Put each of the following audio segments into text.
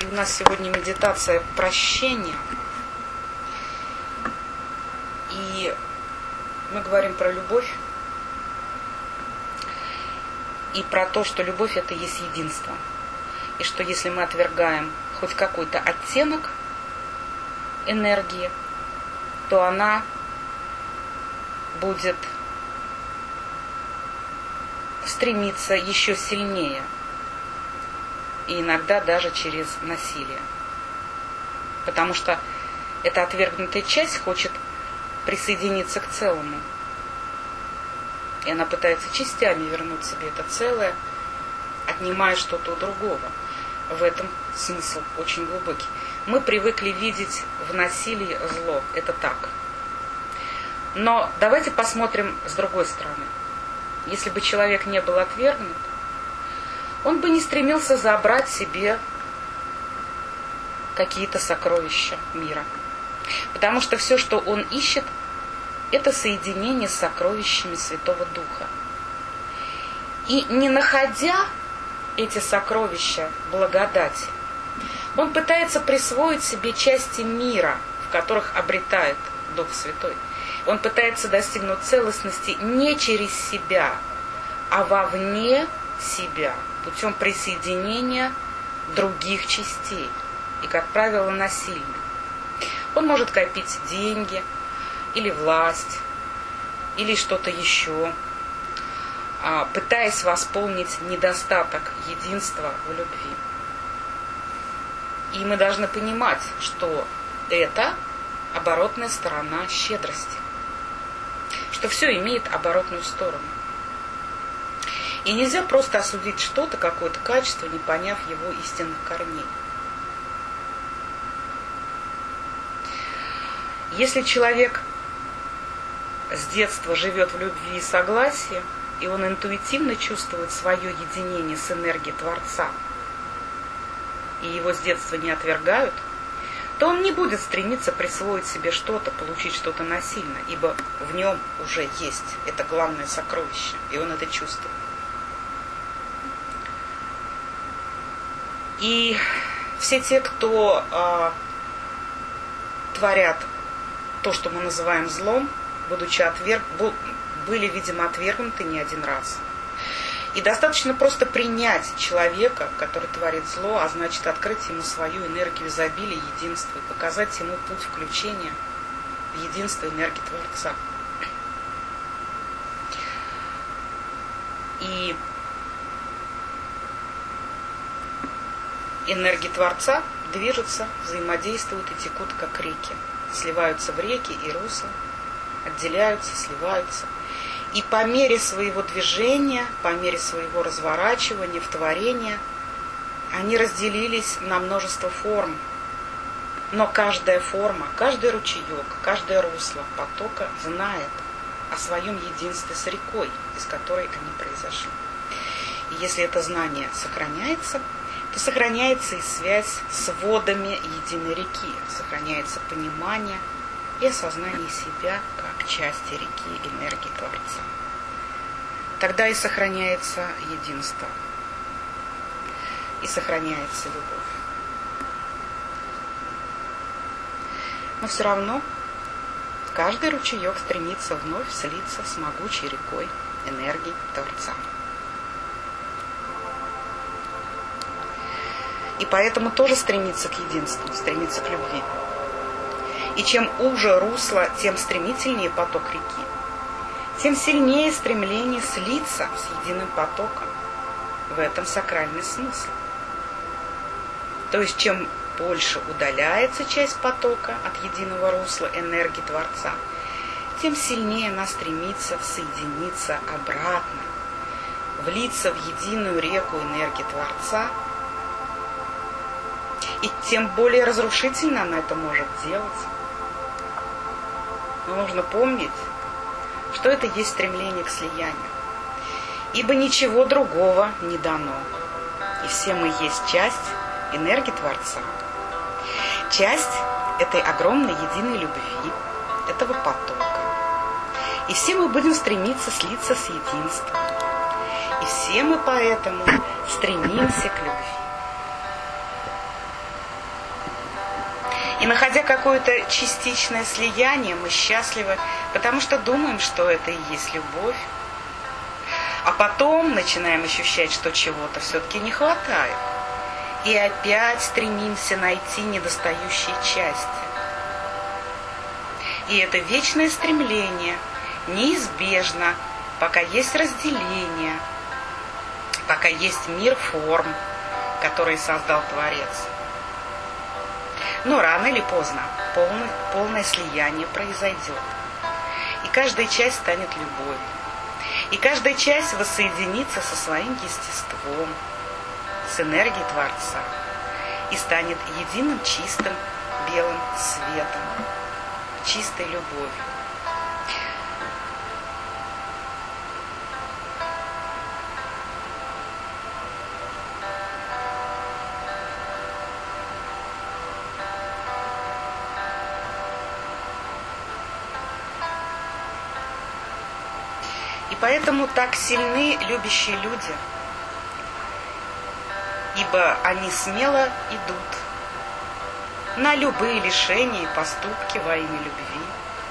И у нас сегодня медитация прощения. И мы говорим про любовь. И про то, что любовь — это есть единство. И что если мы отвергаем хоть какой-то оттенок энергии, то она будет стремиться еще сильнее. И иногда даже через насилие. Потому что эта отвергнутая часть хочет присоединиться к целому. И она пытается частями вернуть себе это целое, отнимая что-то у другого. В этом смысл очень глубокий. Мы привыкли видеть в насилии зло. Это так. Но давайте посмотрим с другой стороны. Если бы человек не был отвергнут, он бы не стремился забрать себе какие-то сокровища мира. Потому что все, что он ищет, это соединение с сокровищами Святого Духа. И не находя эти сокровища благодати, он пытается присвоить себе части мира, в которых обретает Дух Святой. Он пытается достигнуть целостности не через себя, а вовне себя, путем присоединения других частей. И, как правило, насильно. Он может копить деньги, или власть, или что-то еще, пытаясь восполнить недостаток единства в любви. И мы должны понимать, что это оборотная сторона щедрости, что все имеет оборотную сторону. И нельзя просто осудить что-то, какое-то качество, не поняв его истинных корней. Если человек с детства живет в любви и согласии, и он интуитивно чувствует свое единение с энергией Творца, и его с детства не отвергают, то он не будет стремиться присвоить себе что-то, получить что-то насильно, ибо в нем уже есть это главное сокровище, и он это чувствует. И все те, кто творят то, что мы называем злом, будучи были, видимо, отвергнуты не один раз. И достаточно просто принять человека, который творит зло, а значит открыть ему свою энергию изобилия, единства, и показать ему путь включения в единство энергии Творца. И энергии Творца движутся, взаимодействуют и текут, как реки. Сливаются в реки и русла, отделяются, сливаются. И по мере своего движения, по мере своего разворачивания в творение, они разделились на множество форм. Но каждая форма, каждый ручеек, каждое русло потока знает о своем единстве с рекой, из которой они произошли. И если это знание сохраняется, то сохраняется и связь с водами единой реки, сохраняется понимание и осознание себя как части реки энергии Творца. Тогда и сохраняется единство, и сохраняется любовь. Но все равно каждый ручеек стремится вновь слиться с могучей рекой энергии Творца. И поэтому тоже стремится к единству, стремится к любви. И чем уже русло, тем стремительнее поток реки, тем сильнее стремление слиться с единым потоком. В этом сакральный смысл. То есть, чем больше удаляется часть потока от единого русла энергии Творца, тем сильнее она стремится соединиться обратно, влиться в единую реку энергии Творца, и тем более разрушительно она это может делать. Но нужно помнить, что это есть стремление к слиянию. Ибо ничего другого не дано. И все мы есть часть энергии Творца. Часть этой огромной единой любви, этого потока. И все мы будем стремиться слиться с единством. И все мы поэтому стремимся к любви. И находя какое-то частичное слияние, мы счастливы, потому что думаем, что это и есть любовь. А потом начинаем ощущать, что чего-то все-таки не хватает. И опять стремимся найти недостающие части. И это вечное стремление неизбежно, пока есть разделение, пока есть мир форм, который создал Творец. Но рано или поздно полное слияние произойдет. И каждая часть станет любовью. И каждая часть воссоединится со своим естеством, с энергией Творца. И станет единым чистым белым светом, чистой любовью. И поэтому так сильны любящие люди, ибо они смело идут на любые лишения и поступки во имя любви,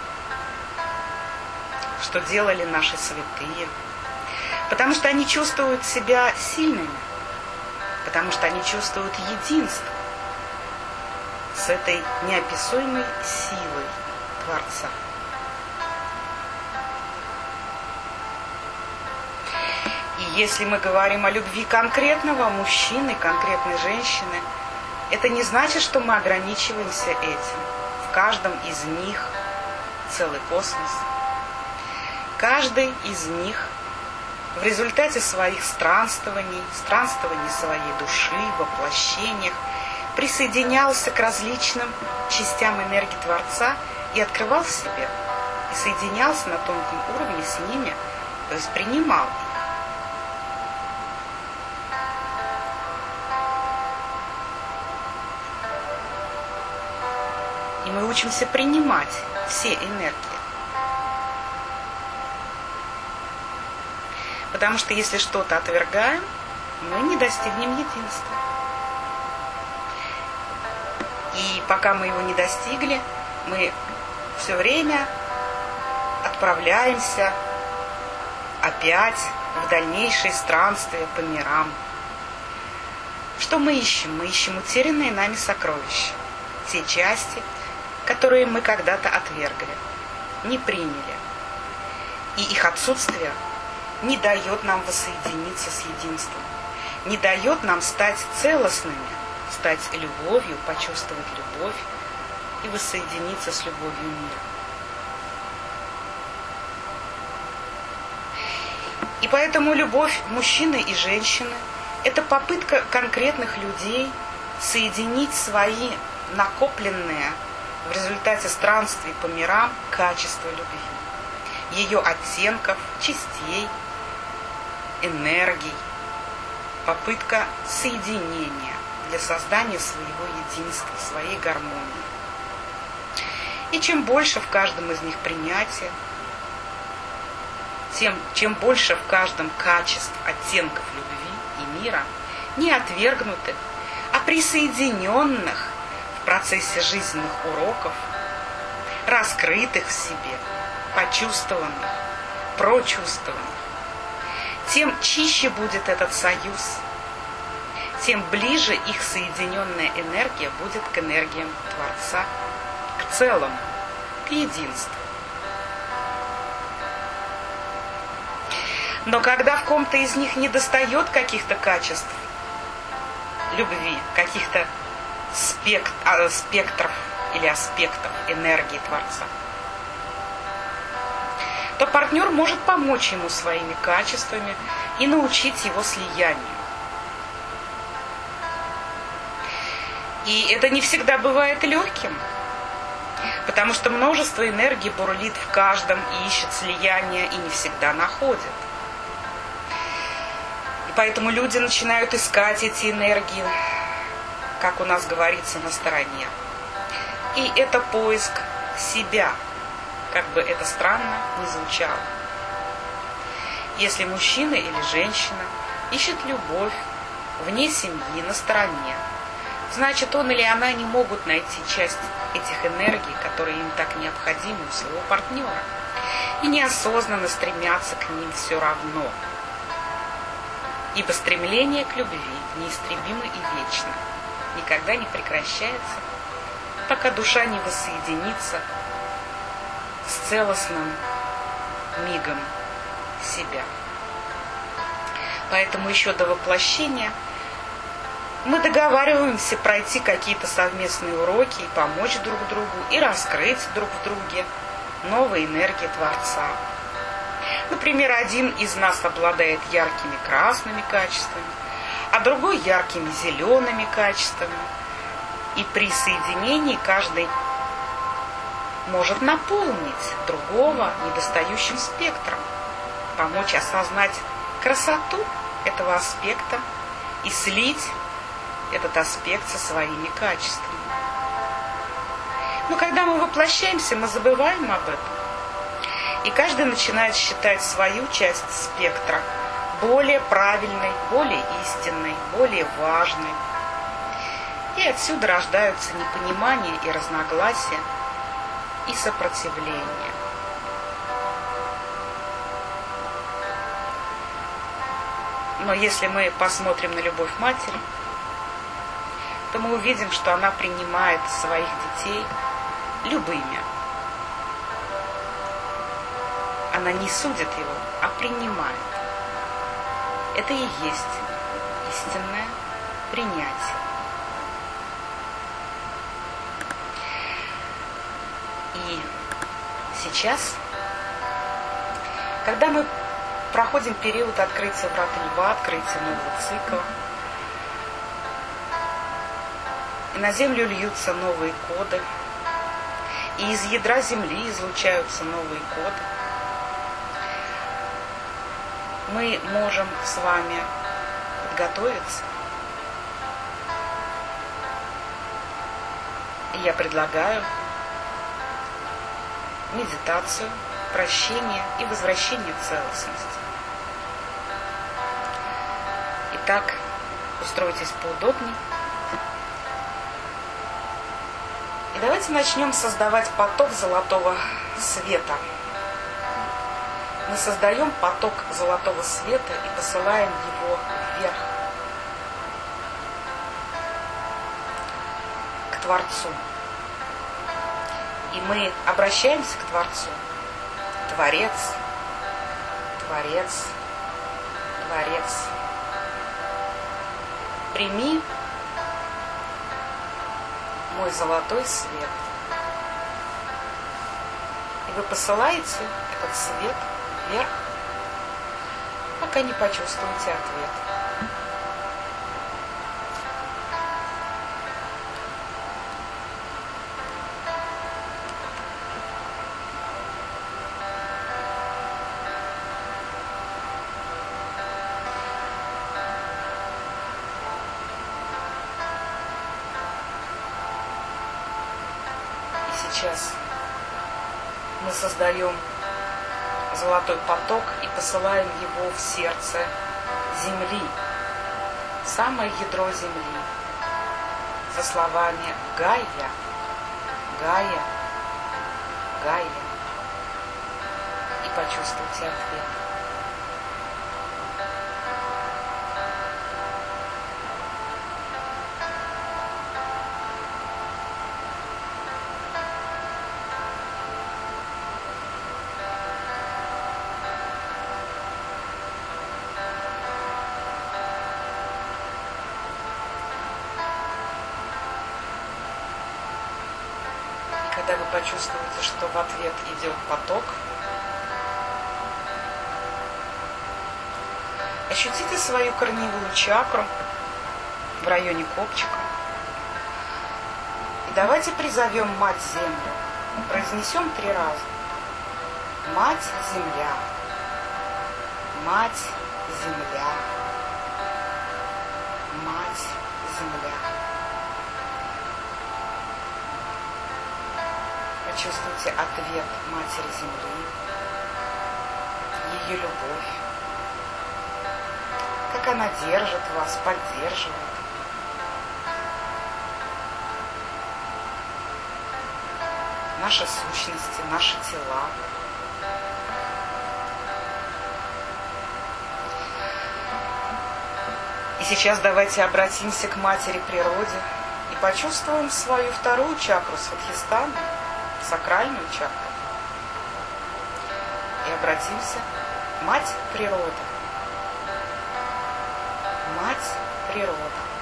что делали наши святые, потому что они чувствуют себя сильными, потому что они чувствуют единство с этой неописуемой силой Творца. И если мы говорим о любви конкретного мужчины, конкретной женщины, это не значит, что мы ограничиваемся этим. В каждом из них целый космос. Каждый из них в результате своих странствований своей души, воплощениях, присоединялся к различным частям энергии Творца и открывал себя, и соединялся на тонком уровне с ними, то есть принимал их. И мы учимся принимать все энергии. Потому что если что-то отвергаем, мы не достигнем единства. И пока мы его не достигли, мы все время отправляемся опять в дальнейшие странствия по мирам. Что мы ищем? Мы ищем утерянные нами сокровища. Те части, которые мы когда-то отвергли, не приняли. И их отсутствие не дает нам воссоединиться с единством, не дает нам стать целостными, стать любовью, почувствовать любовь и воссоединиться с любовью мира. И поэтому любовь мужчины и женщины – это попытка конкретных людей соединить свои накопленные в результате странствий по мирам качества любви, ее оттенков, частей, энергий, попытка соединения для создания своего единства, своей гармонии. И чем больше в каждом из них принятия, чем больше в каждом качеств, оттенков любви и мира, не отвергнутых, а присоединенных в процессе жизненных уроков, раскрытых в себе, почувствованных, прочувствованных, тем чище будет этот союз, тем ближе их соединенная энергия будет к энергиям Творца, к целому, к единству. Но когда в ком-то из них недостает каких-то качеств любви, каких-то спектров или аспектов энергии Творца, то партнер может помочь ему своими качествами и научить его слиянию. И это не всегда бывает легким, потому что множество энергии бурлит в каждом и ищет слияние и не всегда находит. И поэтому люди начинают искать эти энергии, как у нас говорится, на стороне. И это поиск себя, как бы это странно ни звучало. Если мужчина или женщина ищет любовь вне семьи, на стороне, значит, он или она не могут найти часть этих энергий, которые им так необходимы у своего партнера. И неосознанно стремятся к ним все равно. Ибо стремление к любви неистребимо и вечно, никогда не прекращается, пока душа не воссоединится с целостным мигом себя. Поэтому еще до воплощения мы договариваемся пройти какие-то совместные уроки и помочь друг другу, и раскрыть друг в друге новые энергии Творца. Например, один из нас обладает яркими красными качествами, а другой яркими зелеными качествами. И при соединении каждый может наполнить другого недостающим спектром, помочь осознать красоту этого аспекта и слить этот аспект со своими качествами. Но когда мы воплощаемся, мы забываем об этом. И каждый начинает считать свою часть спектра более правильной, более истинной, более важной. И отсюда рождаются непонимание и разногласия, и сопротивление. Но если мы посмотрим на любовь матери, то мы увидим, что она принимает своих детей любыми. Она не судит его, а принимает. Это и есть истинное принятие. И сейчас, когда мы проходим период открытия врат Льва, открытия нового цикла, и на Землю льются новые коды, и из ядра Земли излучаются новые коды, мы можем с вами подготовиться. И я предлагаю медитацию, прощение и возвращение в целостность. Итак, устройтесь поудобнее. И давайте начнем создавать поток золотого света. Мы создаем поток золотого света и посылаем его вверх, к Творцу. И мы обращаемся к Творцу. Творец, Творец, Творец. Прими мой золотой свет. И вы посылаете этот свет вверх, пока не почувствуете ответ. И сейчас мы создаем золотой поток и посылаем его в сердце Земли, в самое ядро Земли, со словами «Гайя, Гайя, Гайя». И почувствуйте ответ. Когда вы почувствуете, что в ответ идет поток, ощутите свою корневую чакру в районе копчика. И давайте призовем Мать Землю. Произнесем 3 раза. Мать Земля. Мать Земля. Мать Земля. Почувствуйте ответ Матери Земли, ее любовь, как она держит вас, поддерживает. наши сущности, наши тела. И сейчас давайте обратимся к Матери Природе и почувствуем свою вторую чакру Свадхистхана, сакральную чакру. И обратимся: Мать Природа, Мать Природа,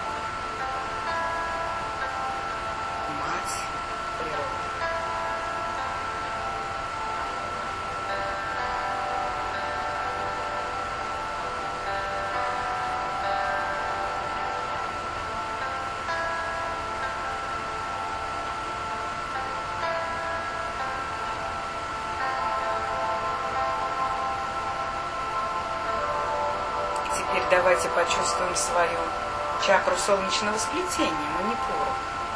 Мать Природа. Теперь давайте почувствуем свою чакру солнечного сплетения, манипуру.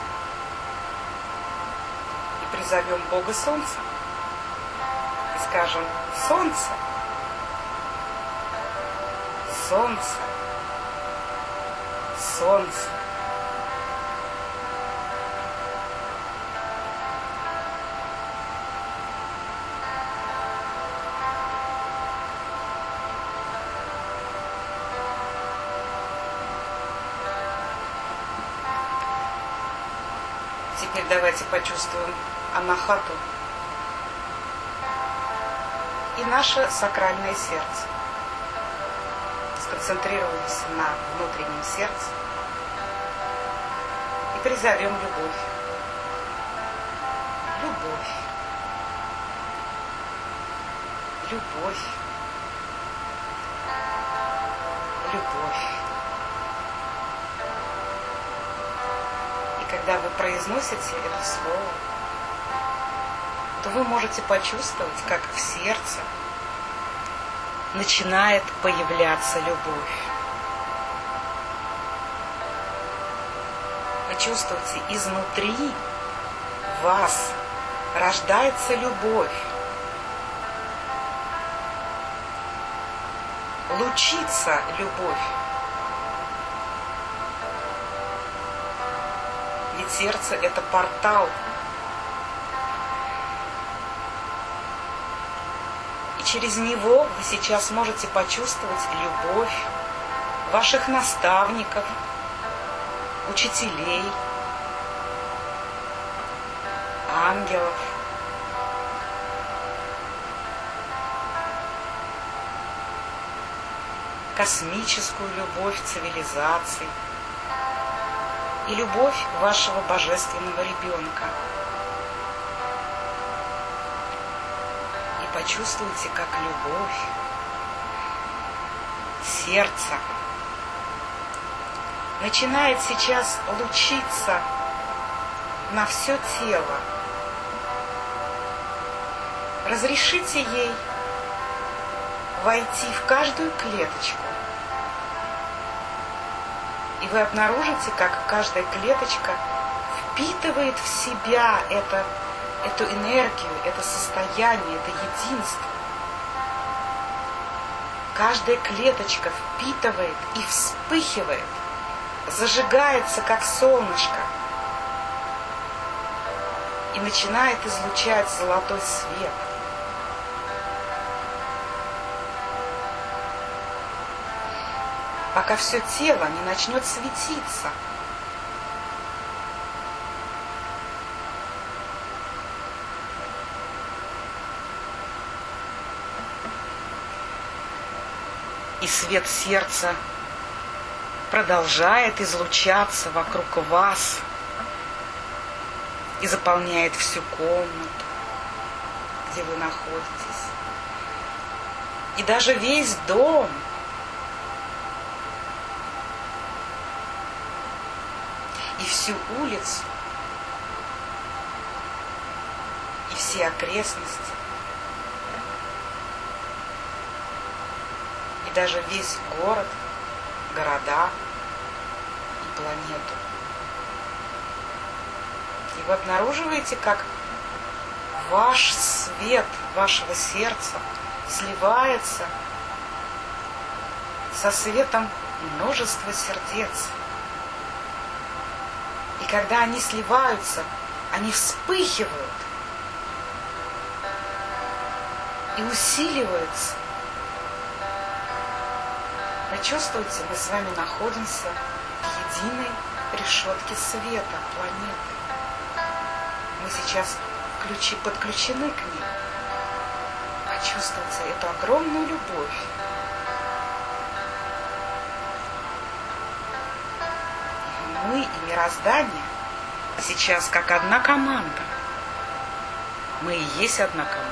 И призовем Бога Солнца. И скажем: Солнце, Солнце, Солнце. Теперь давайте почувствуем Анахату и наше сакральное сердце. Сконцентрируемся на внутреннем сердце и призовем любовь. Любовь. Любовь. Любовь. Когда вы произносите это слово, то вы можете почувствовать, как в сердце начинает появляться любовь. Вы чувствуете, изнутри вас рождается любовь, лучится любовь. Ведь сердце – это портал. И через него вы сейчас можете почувствовать любовь ваших наставников, учителей, ангелов. Космическую любовь цивилизаций. И любовь вашего божественного ребенка. И почувствуйте, как любовь сердца начинает сейчас лучиться на все тело. Разрешите ей войти в каждую клеточку. И вы обнаружите, как каждая клеточка впитывает в себя эту энергию, это состояние, это единство. Каждая клеточка впитывает и вспыхивает, зажигается, как солнышко, и начинает излучать золотой свет. Пока все тело не начнет светиться. И свет сердца продолжает излучаться вокруг вас и заполняет всю комнату, где вы находитесь. И даже весь дом. И всю улицу, и все окрестности, и даже весь город, города и планету. И вы обнаруживаете, как ваш свет вашего сердца сливается со светом множества сердец. И когда они сливаются, они вспыхивают и усиливается. Почувствуйте, мы с вами находимся в единой решетке света планеты. Мы сейчас подключены к ней. Почувствуйте эту огромную любовь. Мы и мироздание сейчас как одна команда. Мы и есть одна команда.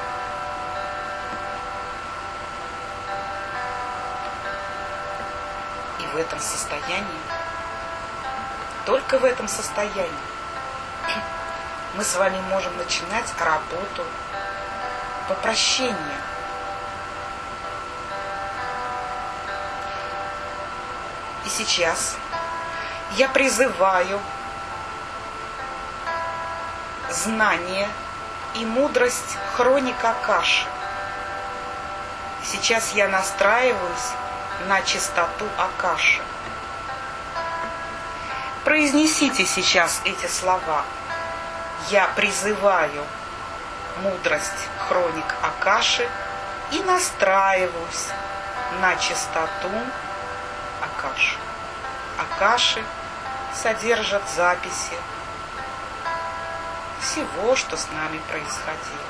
И в этом состоянии, только в этом состоянии, мы с вами можем начинать работу по прощению. И сейчас я призываю знание и мудрость хроник Акаши. Сейчас я настраиваюсь на чистоту Акаши. Произнесите сейчас эти слова. Я призываю мудрость хроник Акаши и настраиваюсь на чистоту Акаши. Акаши содержат записи всего, что с нами происходило.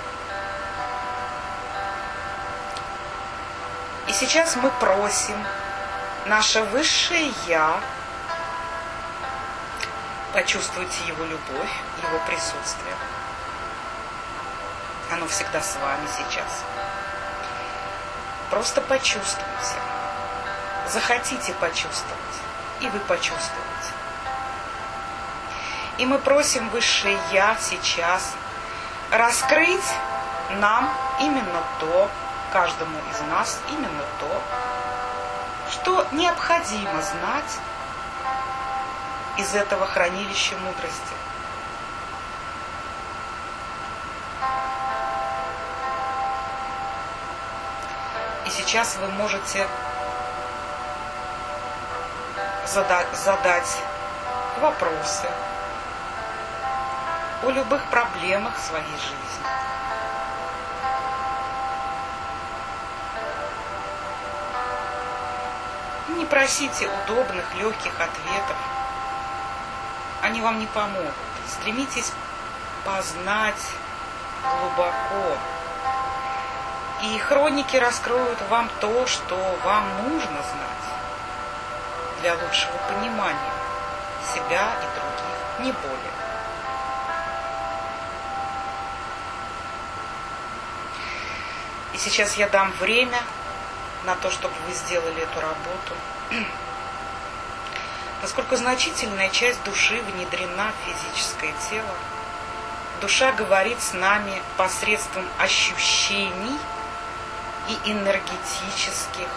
И сейчас мы просим наше Высшее Я, почувствуйте Его любовь, Его присутствие. Оно всегда с вами сейчас. Просто почувствуйте. Захотите почувствовать, и вы почувствуете. И мы просим Высшее Я сейчас раскрыть нам именно то, каждому из нас именно то, что необходимо знать из этого хранилища мудрости. И сейчас вы можете задать вопросы о любых проблемах своей жизни. Не просите удобных, легких ответов. Они вам не помогут. Стремитесь познать глубоко. И хроники раскроют вам то, что вам нужно знать для лучшего понимания себя и других, не более. И сейчас я дам время на то, чтобы вы сделали эту работу. Поскольку значительная часть души внедрена в физическое тело, душа говорит с нами посредством ощущений и энергетических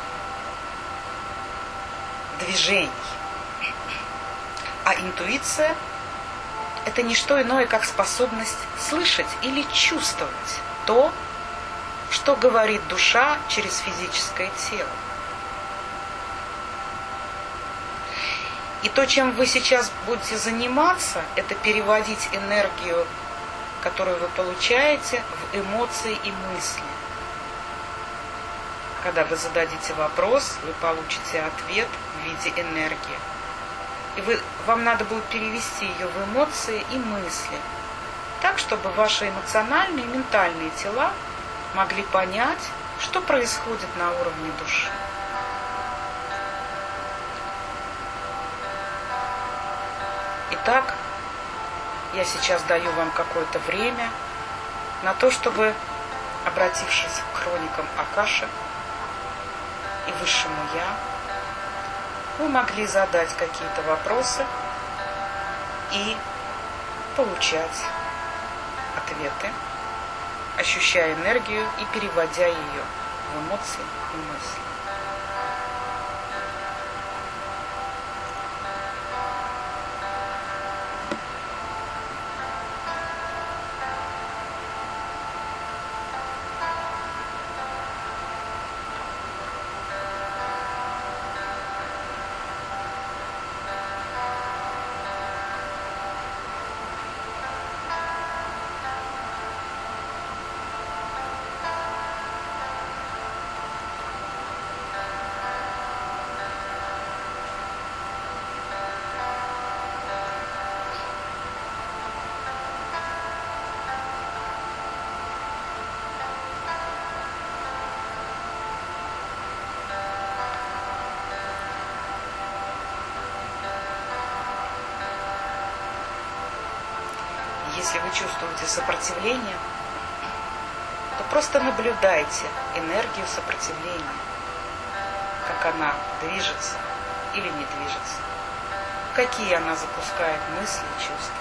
движений. А интуиция – это не что иное, как способность слышать или чувствовать то, что говорит душа через физическое тело. И то, чем вы сейчас будете заниматься, это переводить энергию, которую вы получаете, в эмоции и мысли. Когда вы зададите вопрос, вы получите ответ в виде энергии. И вам надо будет перевести ее в эмоции и мысли, так, чтобы ваши эмоциональные и ментальные тела могли понять, что происходит на уровне души. Итак, я сейчас даю вам какое-то время на то, чтобы, обратившись к хроникам Акаши и Высшему Я, вы могли задать какие-то вопросы и получать ответы, ощущая энергию и переводя ее в эмоции и мысли. Если вы чувствуете сопротивление, то просто наблюдайте энергию сопротивления, как она движется или не движется, какие она запускает мысли и чувства.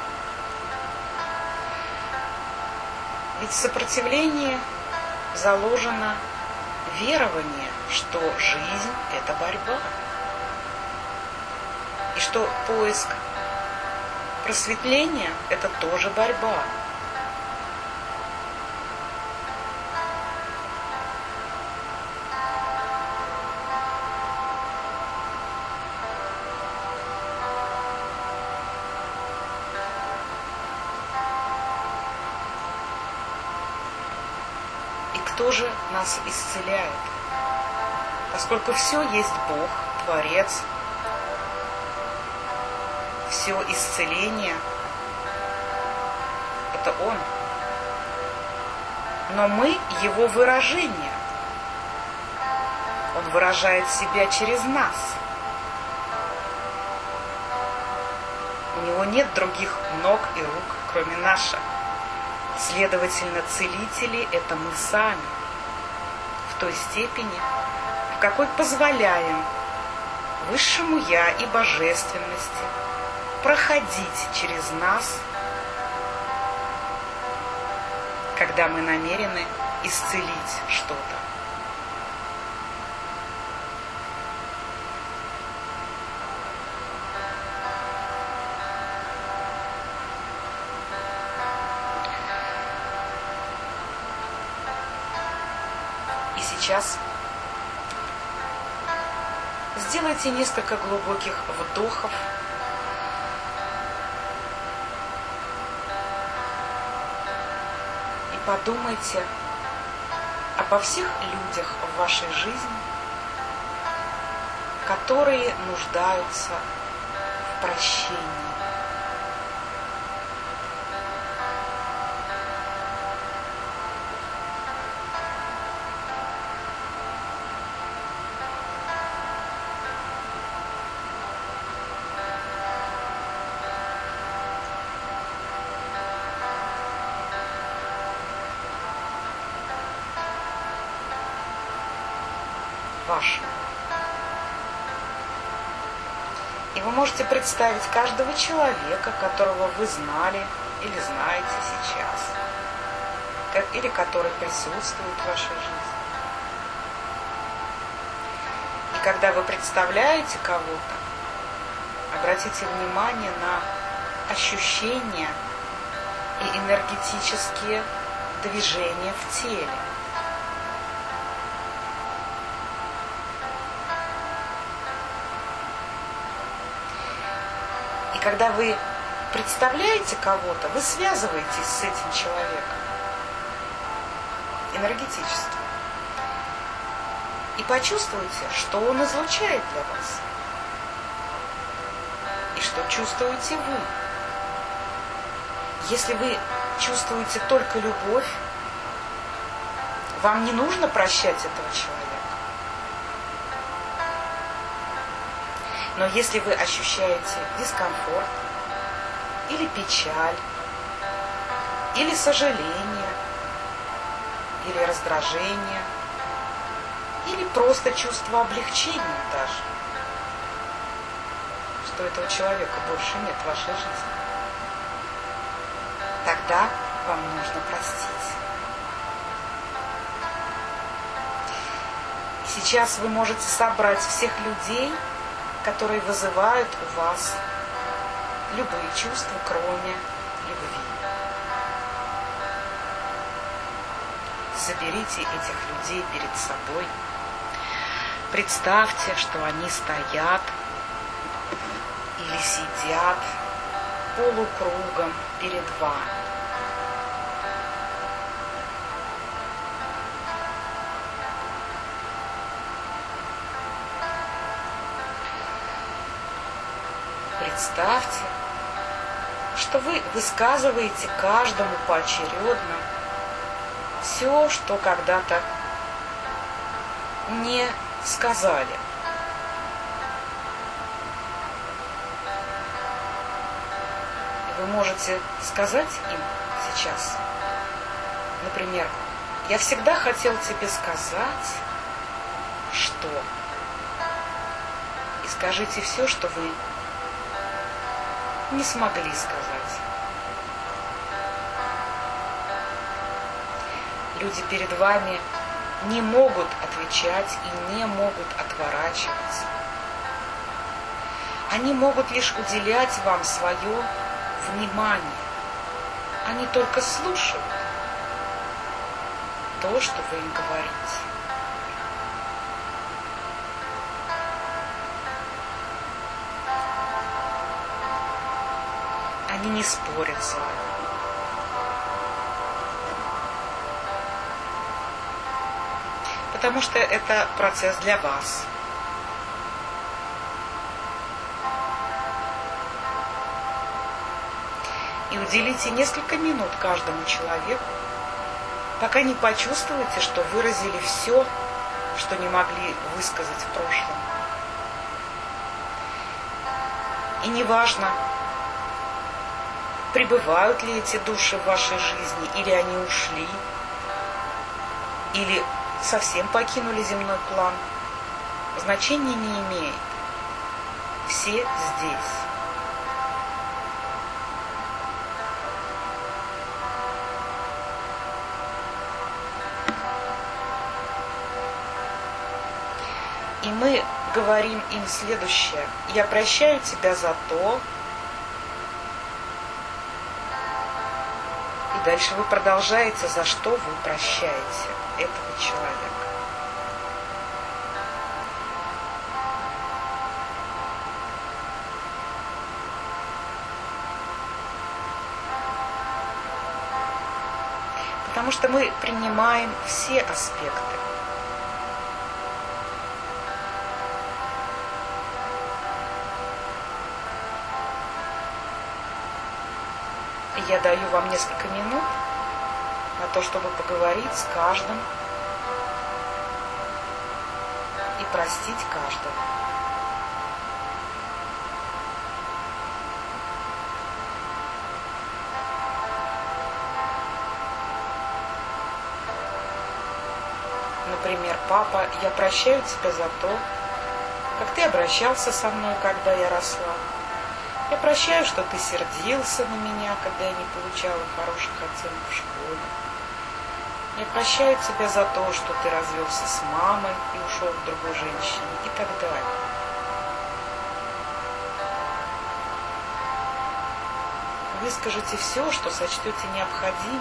Ведь в сопротивлении заложено верование, что жизнь – это борьба, и что поиск просветления – это тоже борьба. И кто же нас исцеляет? Поскольку все есть Бог, Творец, все исцеление – это Он. Но мы Его выражение. Он выражает себя через нас. У Него нет других ног и рук, кроме наших. Следовательно, целители – это мы сами, в той степени, в какой позволяем Высшему Я и Божественности проходить через нас, когда мы намерены исцелить что-то. И сейчас сделайте несколько глубоких вдохов. Подумайте обо всех людях в вашей жизни, которые нуждаются в прощении. Ваш. И вы можете представить каждого человека, которого вы знали или знаете сейчас, или который присутствует в вашей жизни. И когда вы представляете кого-то, обратите внимание на ощущения и энергетические движения в теле. И когда вы представляете кого-то, вы связываетесь с этим человеком энергетически. И почувствуйте, что он излучает для вас. И что чувствуете вы. Если вы чувствуете только любовь, вам не нужно прощать этого человека. Но если вы ощущаете дискомфорт, или печаль, или сожаление, или раздражение, или просто чувство облегчения даже, что этого человека больше нет в вашей жизни, тогда вам нужно простить. И сейчас вы можете собрать всех людей, которые вызывают у вас любые чувства, кроме любви. Соберите этих людей перед собой. Представьте, что они стоят или сидят полукругом перед вами. Представьте, что вы высказываете каждому поочередно все, что когда-то не сказали. вы можете сказать им сейчас, например, я всегда хотел тебе сказать, что... И скажите все, что вы не смогли сказать. Люди перед вами не могут отвечать и не могут отворачиваться. Они могут лишь уделять вам свое внимание. Они только слушают то, что вы им говорите. Они не спорят с вами. Потому что это процесс для вас. И уделите несколько минут каждому человеку, пока не почувствуете, что выразили все, что не могли высказать в прошлом. И неважно, пребывают ли эти души в вашей жизни, или они ушли, или совсем покинули земной план, значения не имеет. Все здесь. И мы говорим им следующее. Я прощаю тебя за то. И дальше вы продолжаете, за что вы прощаете этого человека. Потому что мы принимаем все аспекты. И я даю вам несколько минут на то, чтобы поговорить с каждым и простить каждого. Например, папа, я прощаю тебя за то, как ты обращался со мной, когда я росла. Я прощаю, что ты сердился на меня, когда я не получала хороших оценок в школе. Я прощаю тебя за то, что ты развелся с мамой и ушел к другой женщине и так далее. Выскажите все, что сочтете необходимым.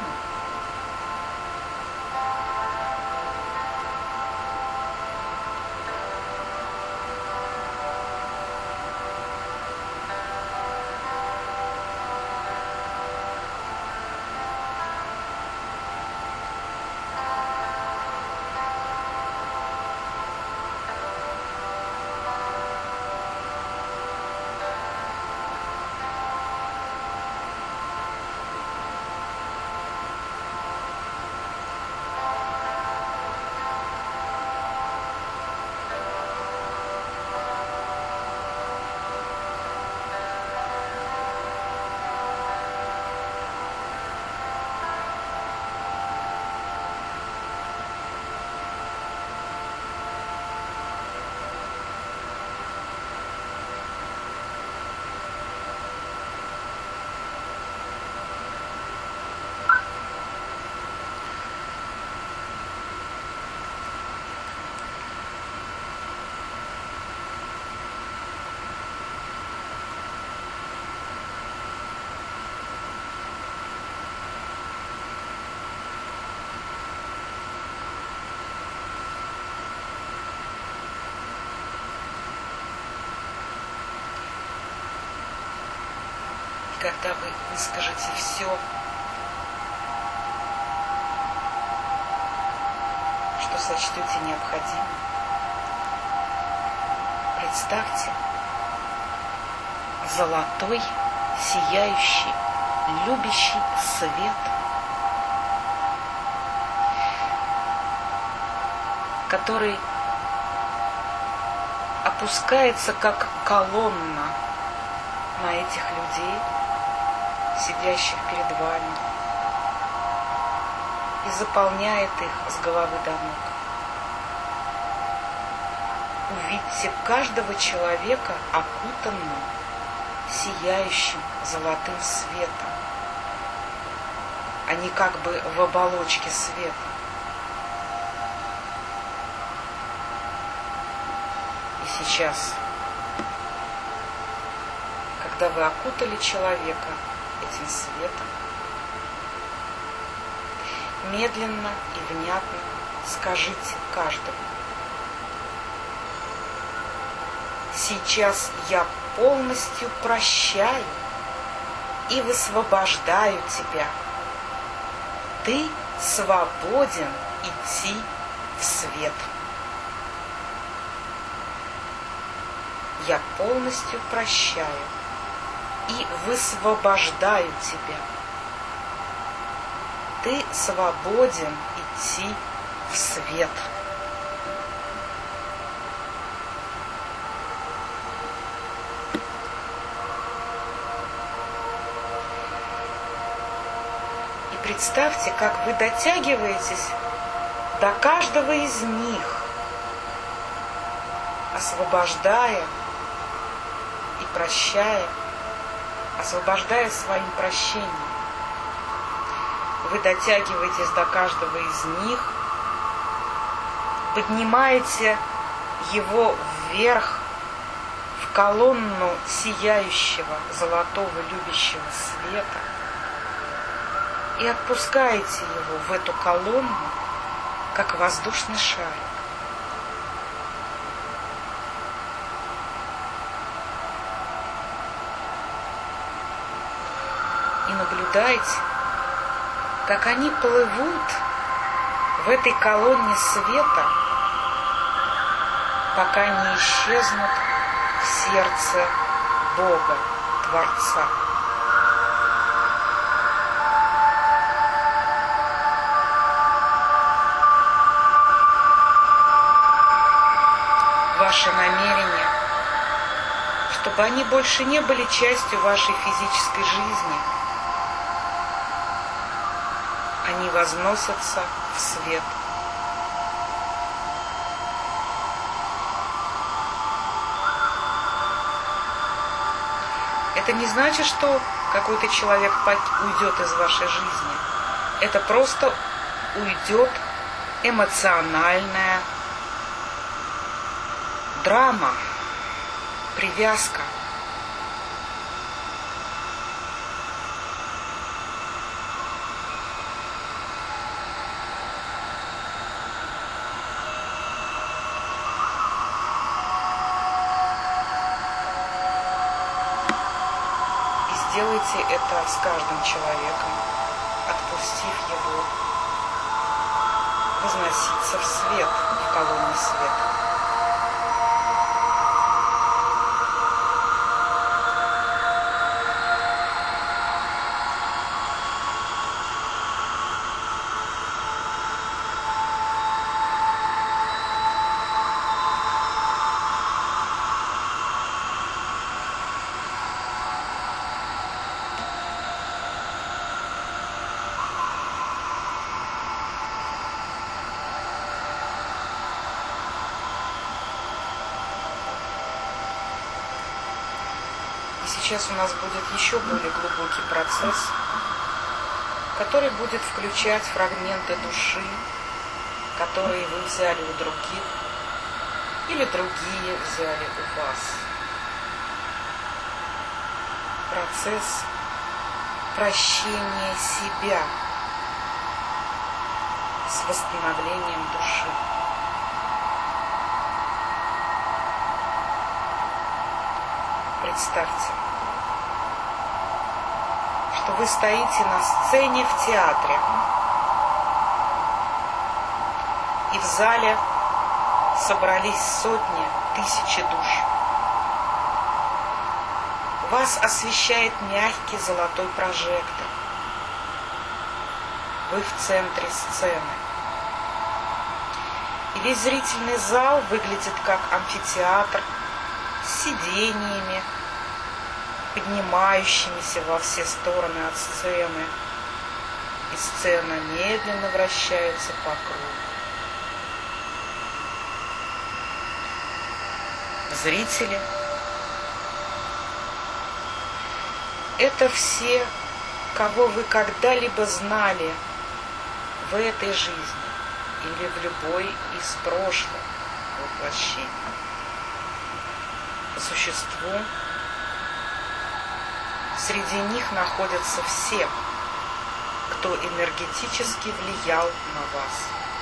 Когда вы выскажете все, что сочтете необходимым, представьте золотой, сияющий, любящий свет, который опускается как колонна на этих людей, сидящих перед вами, и заполняет их с головы до ног. Увидьте каждого человека окутанным сияющим золотым светом. Они как бы в оболочке света. И сейчас, когда вы окутали человека этим светом, медленно и внятно скажите каждому: сейчас я полностью прощаю и высвобождаю тебя. Ты свободен идти в свет. Я полностью прощаю и высвобождаю тебя. Ты свободен идти в свет. И представьте, как вы дотягиваетесь до каждого из них, освобождая и прощая, освобождая своим прощением. Вы дотягиваетесь до каждого из них, поднимаете его вверх в колонну сияющего, золотого, любящего света и отпускаете его в эту колонну, как воздушный шарик. И наблюдайте, как они плывут в этой колонне света, пока не исчезнут в сердце Бога, Творца. Ваше намерение, чтобы они больше не были частью вашей физической жизни, они возносятся в свет. Это не значит, что какой-то человек уйдет из вашей жизни. Это просто уйдет эмоциональная драма, привязка. Сделайте это с каждым человеком, отпустив его возноситься в свет, в колонне света. Сейчас у нас будет еще более глубокий процесс, который будет включать фрагменты души, которые вы взяли у других или другие взяли у вас. Процесс прощения себя с восстановлением души. Представьте, что вы стоите на сцене в театре, и в зале собрались сотни, тысячи душ. Вас освещает мягкий золотой прожектор. Вы в центре сцены. И весь зрительный зал выглядит как амфитеатр с сидениями, поднимающимися во все стороны от сцены. И сцена медленно вращается по кругу. Зрители — это все, кого вы когда-либо знали в этой жизни или в любой из прошлых воплощений. По существу, среди них находятся все, кто энергетически влиял на вас.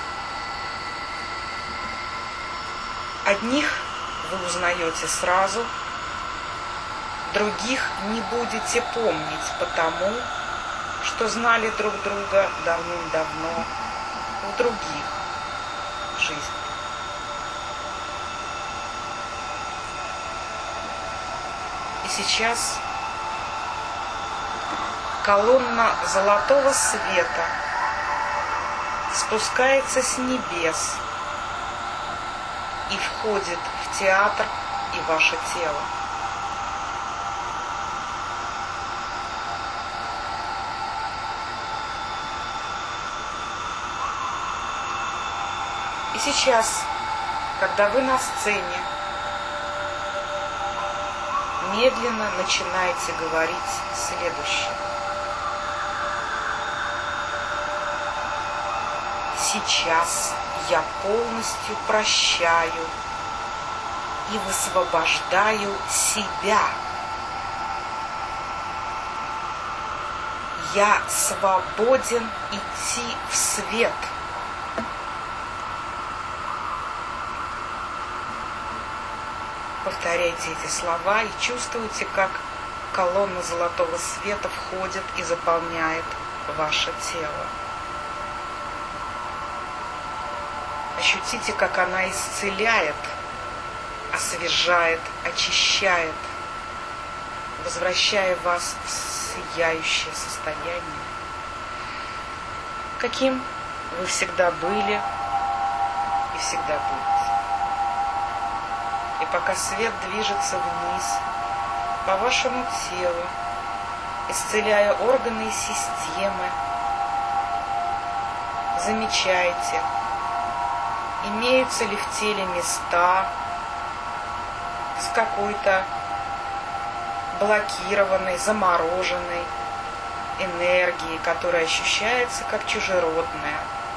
Одних вы узнаете сразу, других не будете помнить, потому что знали друг друга давным-давно в других жизнях. И сейчас колонна золотого света спускается с небес и входит в театр и ваше тело. И сейчас, когда вы на сцене, медленно начинаете говорить следующее. Сейчас я полностью прощаю и высвобождаю себя. Я свободен идти в свет. Повторяйте эти слова и чувствуйте, как колонна золотого света входит и заполняет ваше тело. Ощутите, как она исцеляет, освежает, очищает, возвращая вас в сияющее состояние, каким вы всегда были и всегда будете. И пока свет движется вниз по вашему телу, исцеляя органы и системы, замечайте, имеются ли в теле места с какой-то блокированной, замороженной энергией, которая ощущается как чужеродная.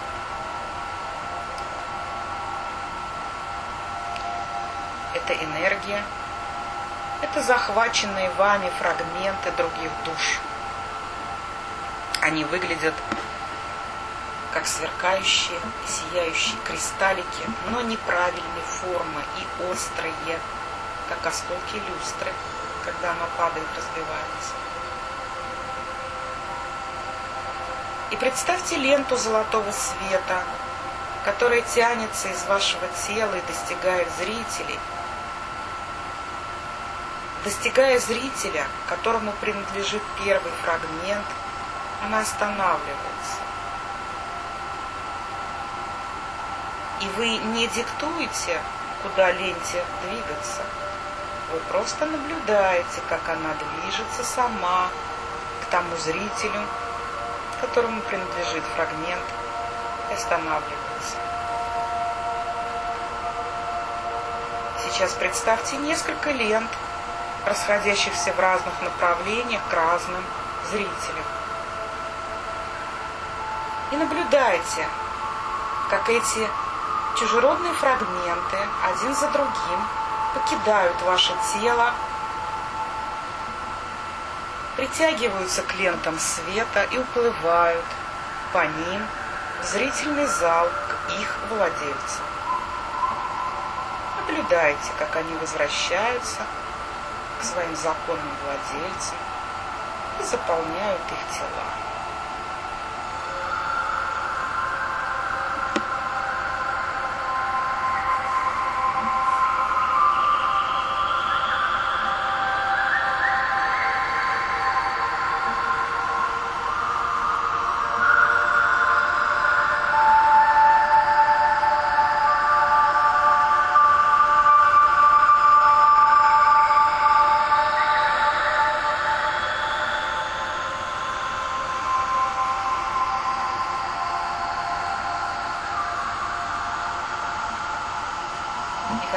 Это энергия, это захваченные вами фрагменты других душ. Они выглядят как сверкающие, сияющие кристаллики, но неправильной формы и острые, как осколки люстры, когда она падает, разбивается. И представьте ленту золотого света, которая тянется из вашего тела и достигает зрителей. Достигая зрителя, которому принадлежит первый фрагмент, она останавливается. И вы не диктуете, куда ленте двигаться. Вы просто наблюдаете, как она движется сама к тому зрителю, которому принадлежит фрагмент, и останавливается. Сейчас представьте несколько лент, расходящихся в разных направлениях к разным зрителям. И наблюдайте, как эти чужеродные фрагменты один за другим покидают ваше тело, притягиваются к лентам света и уплывают по ним в зрительный зал к их владельцам. Наблюдайте, как они возвращаются к своим законным владельцам и заполняют их тела.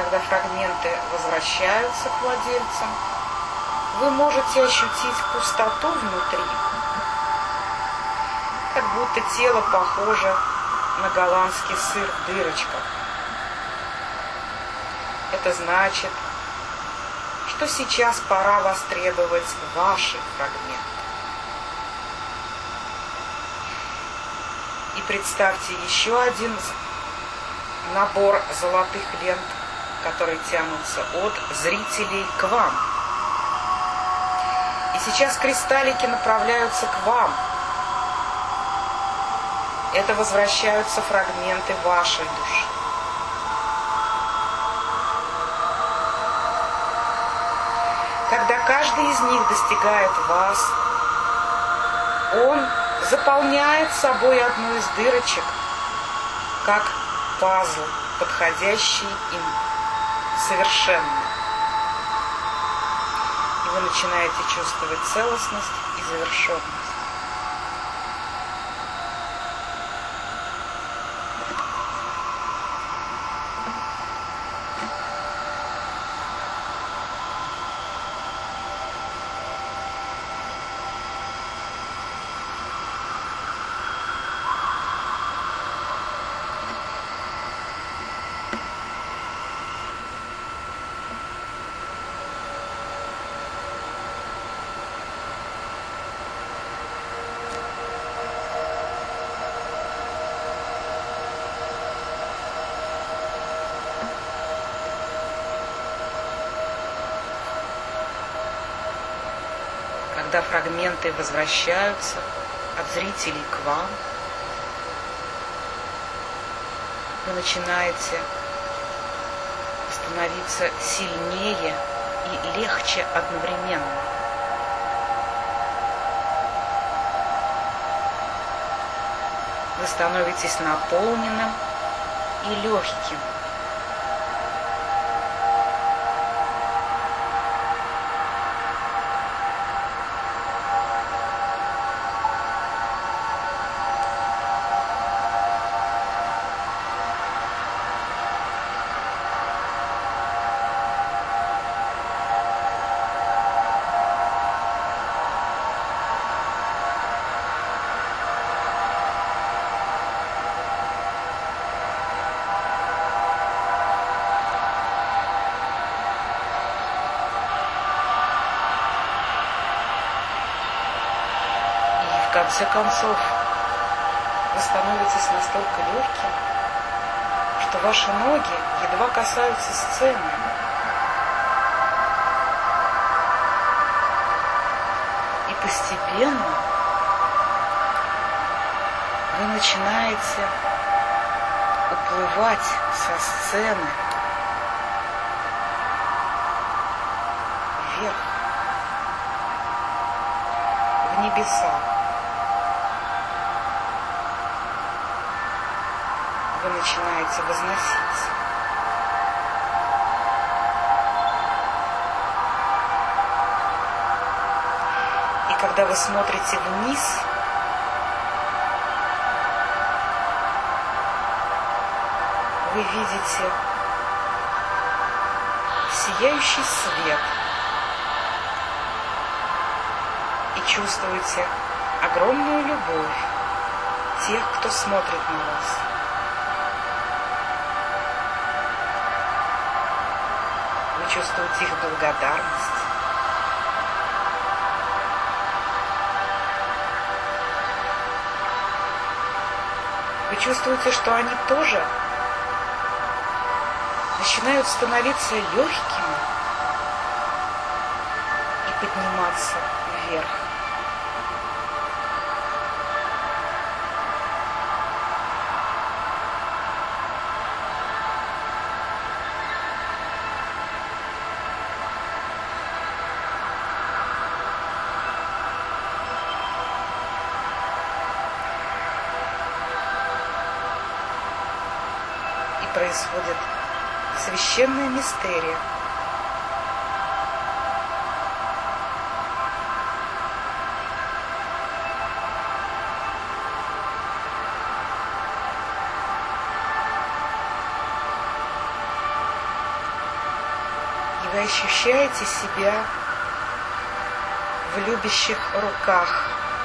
когда фрагменты возвращаются к владельцам, вы можете ощутить пустоту внутри, как будто тело похоже на голландский сыр в дырочках. Это значит, что сейчас пора востребовать ваши фрагменты. И представьте еще один набор золотых лент, которые тянутся от зрителей к вам. И сейчас кристаллики направляются к вам. Это возвращаются фрагменты вашей души. Когда каждый из них достигает вас, он заполняет собой одну из дырочек, как пазл, подходящий им совершенно. И вы начинаете чувствовать целостность и завершенность. Когда фрагменты возвращаются от зрителей к вам, вы начинаете становиться сильнее и легче одновременно. Вы становитесь наполненным и легким. В конце концов, вы становитесь настолько легким, что ваши ноги едва касаются сцены. И постепенно вы начинаете уплывать со сцены вверх, в небеса. Вы начинаете возноситься. И когда вы смотрите вниз, вы видите сияющий свет и чувствуете огромную любовь тех, кто смотрит на вас. Вы чувствуете их благодарность. Вы чувствуете, что они тоже начинают становиться легкими и подниматься вверх. И происходит священная мистерия. вы ощущаете себя в любящих руках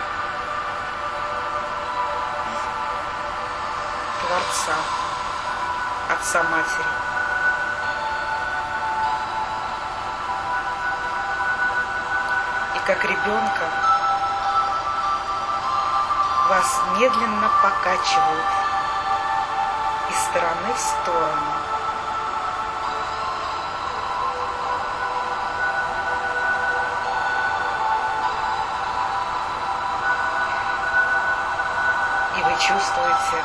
Творца, Отца Матери. И как ребенка вас медленно покачивают из стороны в сторону. И вы чувствуете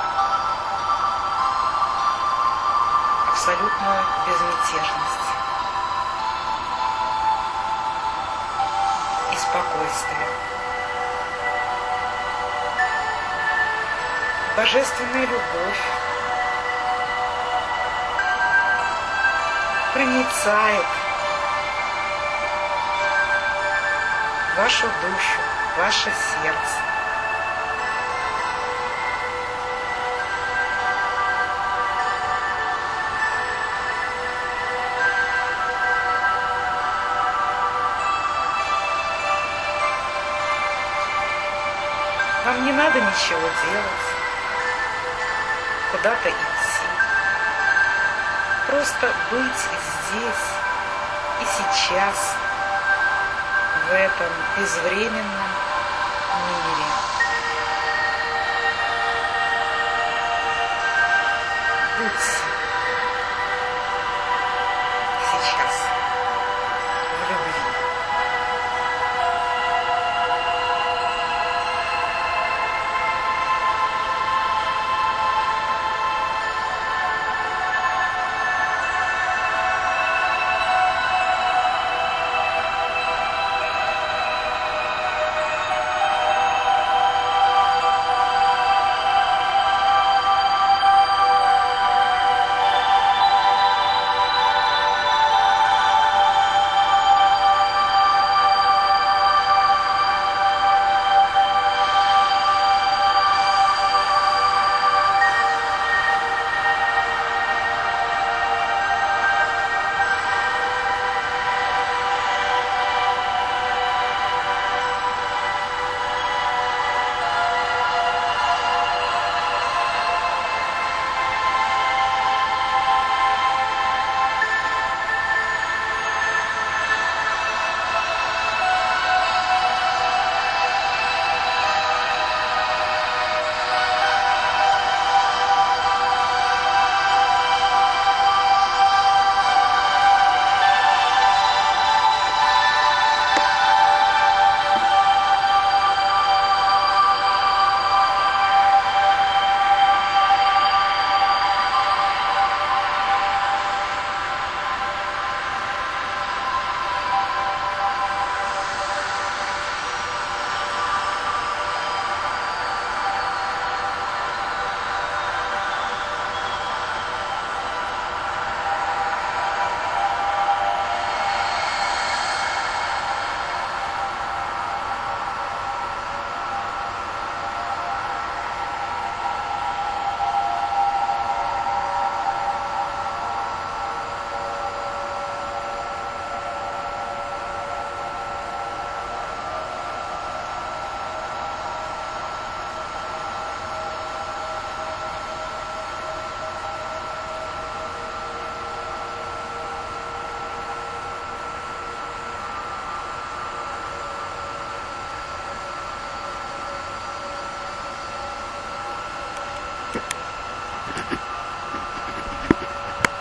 абсолютную безмятежность и спокойствие. Божественная любовь проницает вашу душу, ваше сердце. Вам не надо ничего делать, куда-то идти. Просто быть здесь и сейчас, в этом безвременном